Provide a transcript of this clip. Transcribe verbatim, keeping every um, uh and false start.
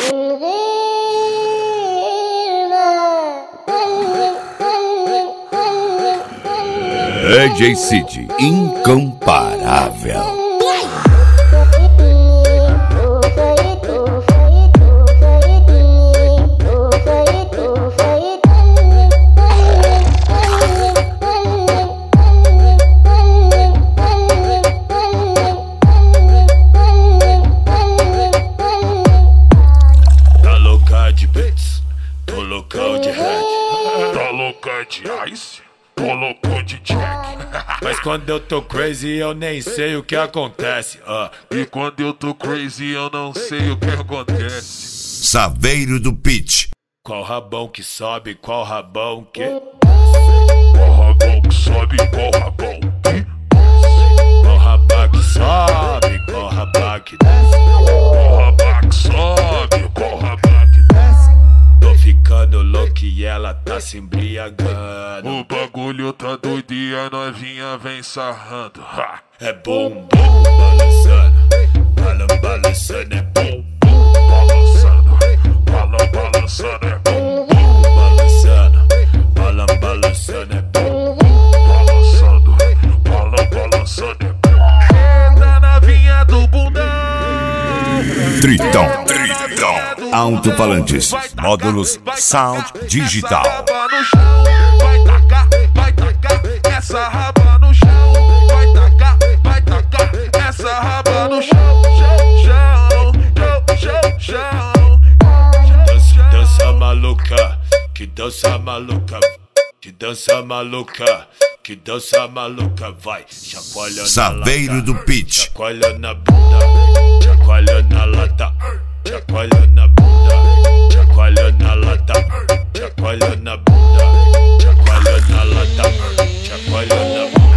D J Cid, incomparável. Tá louca de beats, tô loucão de head. Tá louca de ice, tô louco de jack. Mas quando eu tô crazy eu nem sei o que acontece, uh. E quando eu tô crazy eu não sei o que acontece. Saveiro do Pitch. Qual rabão que sobe, qual rabão que Qual rabão que sobe, qual rabão que Qual rabão que sobe, qual rabão que desce. Qual rabão que sobe, qual rabão que desce. Tô ficando louco e ela tá se embriagando. O bagulho tá doido e a novinha vem sarrando, ha. É bom, bom, balançando, balan, balançando, é bom, bom, balançando, balan, balançando, é bom, bom, balançando, balan, balançando, é bom, bom, balançando, balan, balançando, é bom. Eita novinha do bundão. Tritão, Tritão. Alto-falantes, módulos, sound digital. Vai tacar, vai tacar essa raba no chão. Vai tacar, vai tacar essa raba no chão. Chão, chão, chão, chão. Dança, dança maluca, que dança maluca, que dança maluca, que dança maluca, vai. Chacoalha na Saveiro lata, do Pitch. chacoalha na bunda, chacoalha na lata, chacoalha na bunda, chacoalha na lata, chacoalha na bunda, chacoalha na lata, chacoalha na bunda.